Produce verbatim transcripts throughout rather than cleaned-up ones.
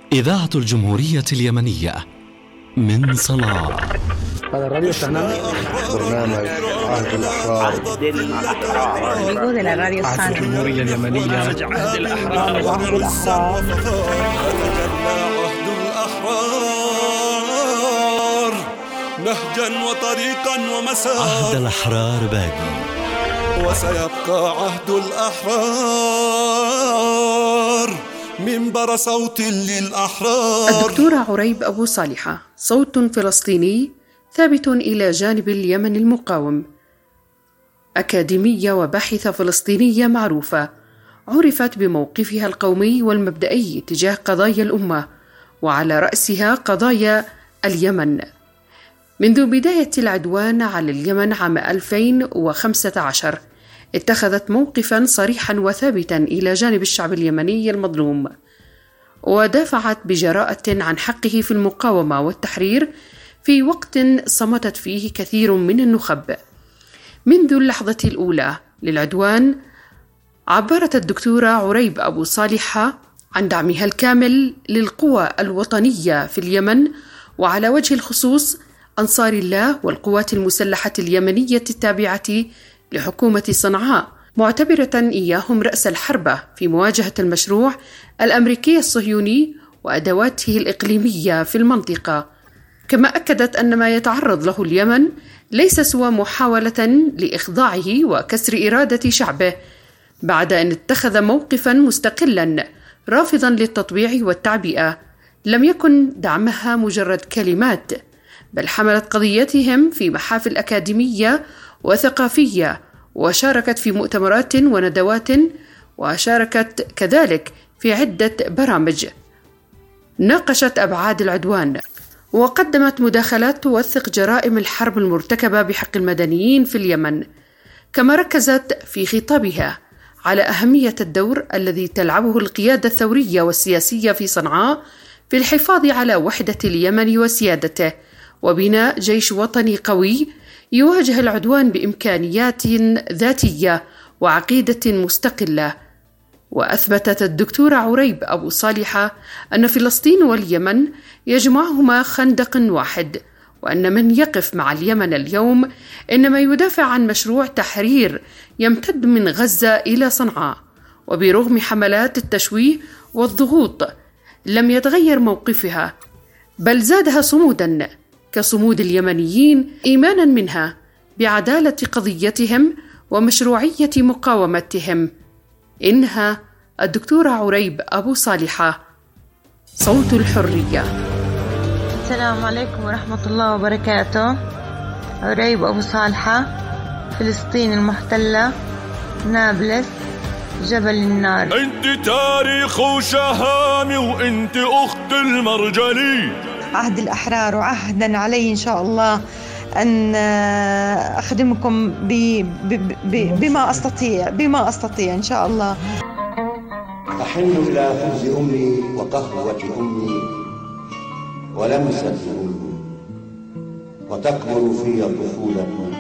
إذاعة الجمهورية اليمنية من صنعاء. هذا الراديو السنة برنامج عهد الأحرار. عهد الأحرار. عهد الجمهورية اليمنية. عهد الأحرار. عهد الأحرار. نهجا وطريقا ومسار. عهد الأحرار باقي، وسيبقى عهد الأحرار منبر صوت للأحرار. الدكتورة عريب أبو صالحة، صوت فلسطيني ثابت إلى جانب اليمن المقاوم، أكاديمية وباحثة فلسطينية معروفة، عرفت بموقفها القومي والمبدئي تجاه قضايا الأمة، وعلى رأسها قضايا اليمن. منذ بداية العدوان على اليمن عام ألفين وخمسة عشر اتخذت موقفاً صريحاً وثابتاً إلى جانب الشعب اليمني المظلوم، ودافعت بجراءة عن حقه في المقاومة والتحرير في وقت صمتت فيه كثير من النخب. منذ اللحظة الأولى للعدوان عبرت الدكتورة عريب أبو صالحة عن دعمها الكامل للقوى الوطنية في اليمن، وعلى وجه الخصوص أنصار الله والقوات المسلحة اليمنية التابعة لحكومة صنعاء، معتبرة إياهم رأس الحربة في مواجهة المشروع الأمريكي الصهيوني وأدواته الإقليمية في المنطقة. كما أكدت أن ما يتعرض له اليمن ليس سوى محاولة لإخضاعه وكسر إرادة شعبه، بعد أن اتخذ موقفا مستقلا رافضا للتطبيع والتعبئة. لم يكن دعمها مجرد كلمات، بل حملت قضيتهم في محافل أكاديمية وثقافية، وشاركت في مؤتمرات وندوات، وشاركت كذلك في عدة برامج ناقشت أبعاد العدوان، وقدمت مداخلات توثق جرائم الحرب المرتكبة بحق المدنيين في اليمن. كما ركزت في خطابها على أهمية الدور الذي تلعبه القيادة الثورية والسياسية في صنعاء في الحفاظ على وحدة اليمن وسيادته، وبناء جيش وطني قوي يواجه العدوان بإمكانيات ذاتية وعقيدة مستقلة. وأثبتت الدكتورة عريب أبو صالحة أن فلسطين واليمن يجمعهما خندق واحد، وأن من يقف مع اليمن اليوم إنما يدافع عن مشروع تحرير يمتد من غزة إلى صنعاء. وبرغم حملات التشويه والضغوط لم يتغير موقفها، بل زادها صموداً كصمود اليمنيين إيماناً منها بعدالة قضيتهم ومشروعية مقاومتهم. إنها الدكتورة عريب أبو صالحة، صوت الحرية. السلام عليكم ورحمة الله وبركاته. عريب أبو صالحة، فلسطين المحتلة، نابلس، جبل النار. انت تاريخ وشهامي وانت اخت المرجلي. عهد الأحرار، وعهدا علي إن شاء الله أن أخدمكم ب... ب... ب... بما أستطيع بما أستطيع إن شاء الله. أحن إلى خبز أمي وقهوة أمي ولمسة أمي، وتكبر في طفولتي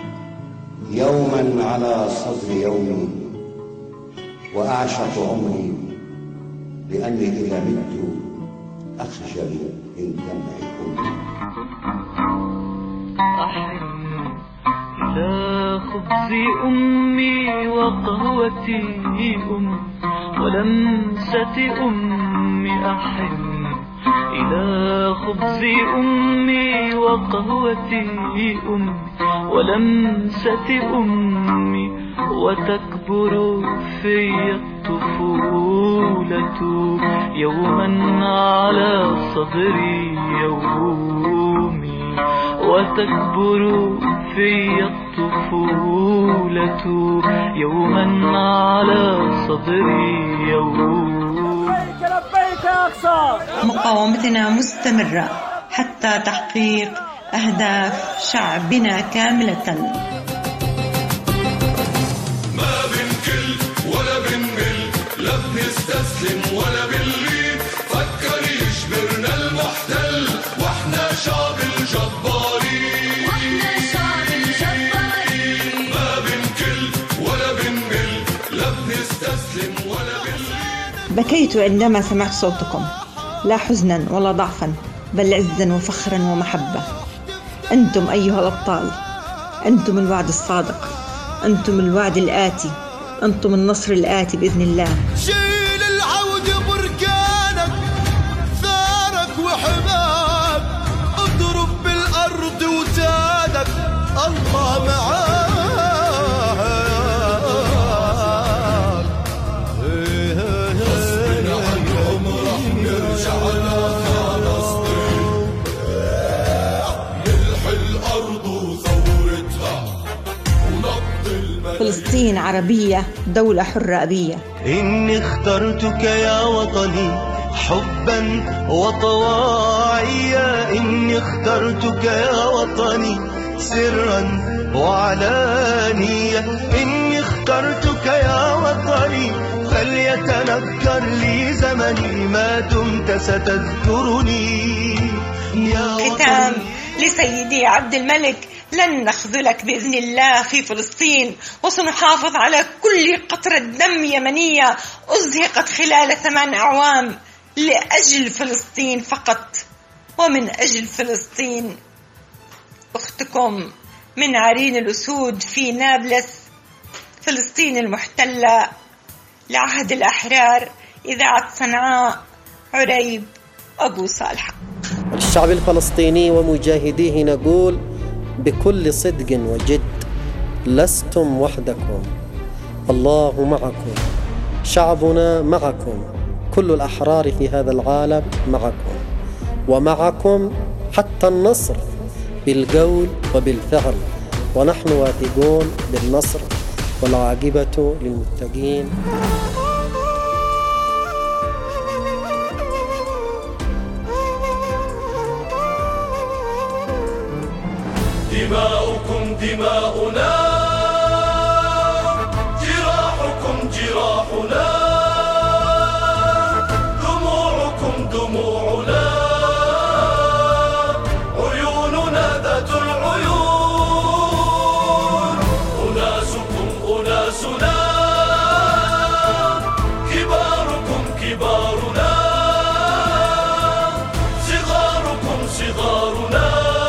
يوما على صدر يومي، وأعشق عمري لأني إذا مت أخجل من دمع أمي. أحن إلى خبز أمي وقهوة أمي ولمسة أمي. أحن إلى خبز أمي وقهوة أمي ولمسة أمي، وتكبر في الطفولة يوما على صدري يومي، وتكبر في الطفولة يوما على صدري يومي. لبيك لبيك يا أقصى. مقاومتنا مستمرة حتى تحقيق أهداف شعبنا كاملة. ما بنكل ولا بنمل، لا بنستسلم ولا بنلين، فكر يجبرنا المحتل واحنا شعب الجبارين. واحنا شعب الجبارين. ما بنكل ولا بنمل، لا بنستسلم ولا بنلين. بكيت عندما سمعت صوتكم، لا حزنا ولا ضعفا، بل عزا وفخرا ومحبة. أنتم أيها الأبطال، أنتم الوعد الصادق، أنتم الوعد الآتي، أنتم النصر الآتي بإذن الله. شيل العود بركانك، ثارك وحماك، اضرب بالأرض وزادك، الله معاك. غصبنا عنهم رح نرجع لفلسطين، نلحي الأرض وثورتها ونبض الملايين. فلسطين عربية، دولة حرة أبية. إني اخترتك يا وطني حبا وطواعيا، إني اخترتك يا وطني سرا وعلانية، إني اخترتك يا وطني فليتنكر لي زمني ما دمت ستذكرني يا وطني. ختام لسيدي عبد الملك: لن نخذلك بإذن الله في فلسطين، وسنحافظ على كل قطرة دم يمنية أزهقت خلال ثمان أعوام لأجل فلسطين فقط ومن أجل فلسطين. أختكم من عرين الأسود في نابلس، فلسطين المحتلة، لعهد الأحرار، إذاعة صنعاء، عريب أبو صالحة. الشعب الفلسطيني ومجاهديه نقول بكل صدق وجد: لستم وحدكم، الله معكم، شعبنا معكم، كل الأحرار في هذا العالم معكم، ومعكم حتى النصر بالقول وبالفعل، ونحن واثقون بالنصر والعاقبة للمتقين. دماؤكم دماؤنا، جراحكم جراحنا، دموعكم دموعنا، عيوننا ذات العيون، أناسكم أناسنا، كباركم كبارنا، صغاركم صغارنا،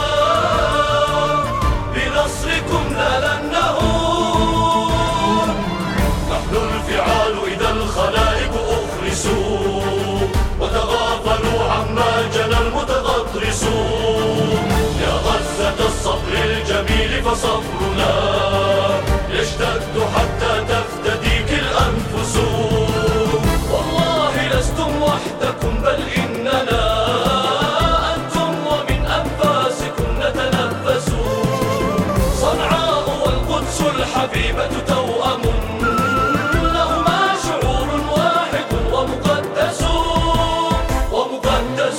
بنصركم لا لن نهون. نحن الفعال إذا الخلائق أخرسوا، وتغافلوا عما جنى المتغطرسون. يا غزة الصبر الجميل فصبرنا يشتد حتى تفتديك الأنفس. والله لستم وحدكم بل إننا أنتم ومن أنفاسكم نتنفس. صنعاء والقدس الحبيبة توأم، لهما شعور واحد ومقدس ومقدس.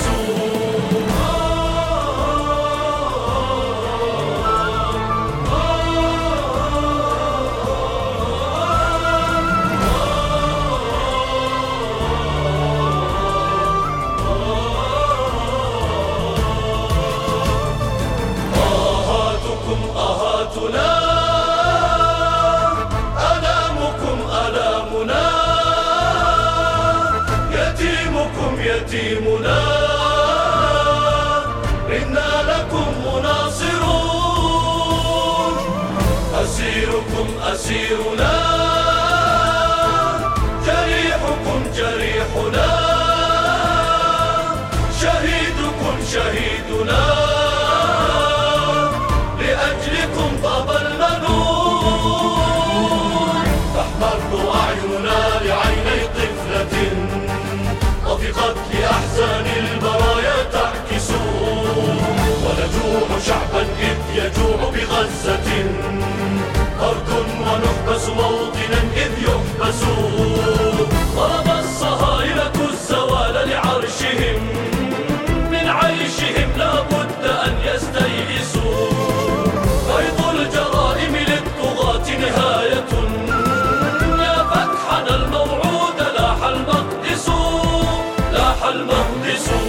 آهاتكم آهاتنا، ألامكم ألامنا، يتيمكم يتيمنا، إنا لكم مناصرون. أسيركم أسيرنا، جريحكم جريحنا، شهيدكم شهيدنا، لأجلكم طاب المنون. تحمر أعيننا لعيني طفلة، وفي قتل أحزان البرايا تعكس. ونجوع شعبا إذ يجوع بغزة، أرض ونحبس موطنا إذ يحبس. طلب الصهاينة الزوال لعرشهم، من عيشهم لا بد أن يستيئسوا. فيض الجرائم للطغاة نهاية، يا فتحنا الموعود لاح المقدس، لاح المقدس.